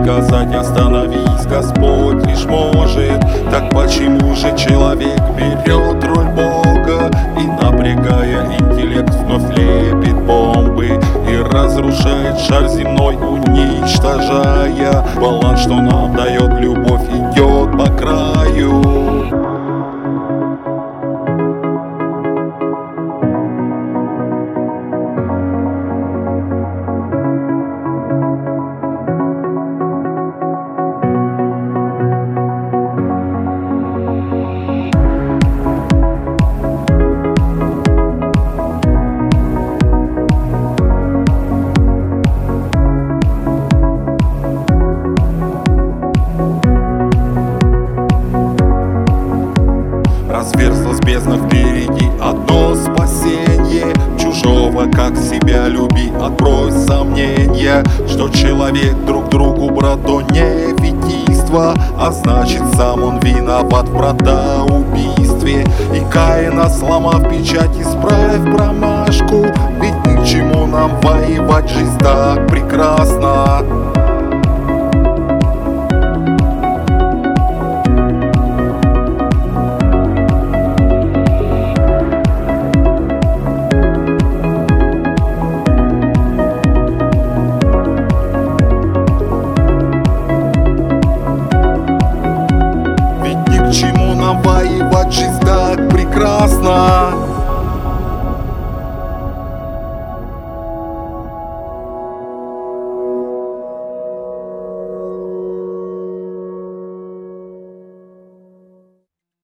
приказать остановись Господь лишь может. Так почему же человек берет роль Бога и, напрягая интеллект, вновь лепит бомбы и разрушает шар земной, уничтожая баланс, что нам дает любовь, идет по краю. Разверзлась бездна впереди, одно спасенье. Чужого, как себя люби, отбрось сомнения, что человек друг другу брат, то не фетийство, а значит сам он виноват в братоубийстве. И Каина, сломав печать, исправь промашку, ведь ни к чему нам воевать, жизнь так прекрасна.